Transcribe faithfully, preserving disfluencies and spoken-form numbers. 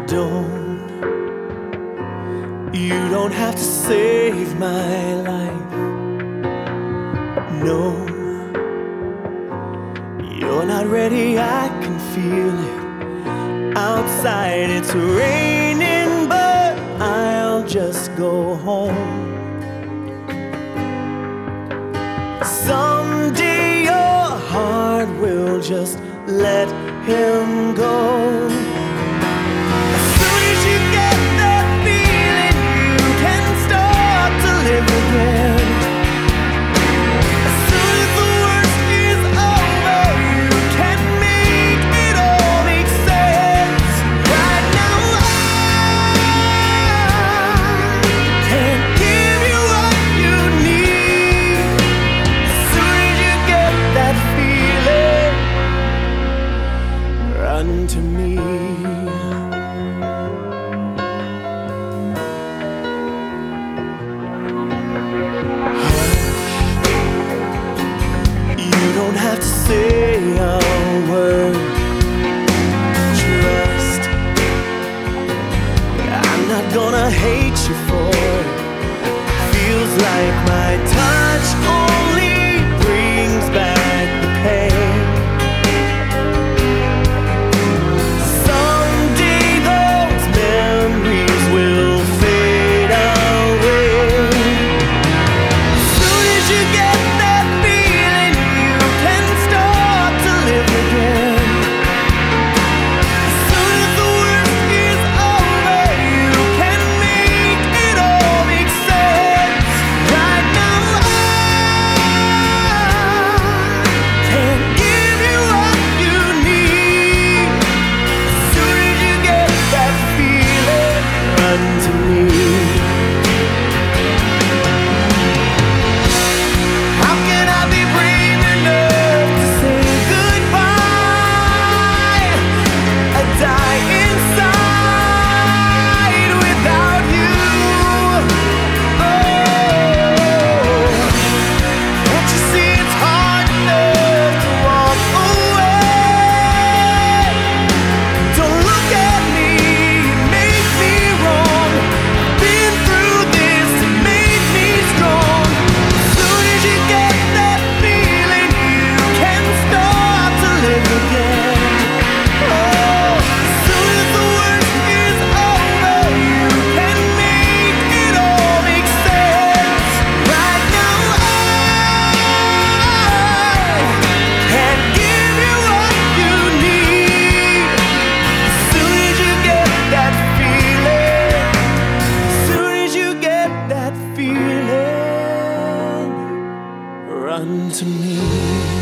Don't, you don't have to save my life. No, you're not ready, I can feel it. Outside it's raining, but I'll just go home. Someday your heart will just let him go. As soon as you get that feeling, you can start to live again. As soon as the worst is over, you can make it all make sense. Right now I can't give you what you need. As soon as you get that feeling, run to me. You don't have to say a word. Trust, I'm not gonna hate you for it. Feels like my touch only brings back the pain. Someday those memories will fade away. As soon as you get that feeling, you can start to live again. As soon as the worst is over, you can make it all make sense. Right now I can't give you what you need. As soon as you get that feeling, run to me. How can I be brave enough to say goodbye? I die inside without you. Oh, can't you see it's hard enough to walk away? Don't look at me, you make me wrong. Been through this, it made me strong. As soon as you get that feeling, you can start to live again. Oh, as soon as the worst is over, you can make it all make sense. Right now I can't give you what you need. As soon as you get that feeling, as soon as you get that feeling, run to me.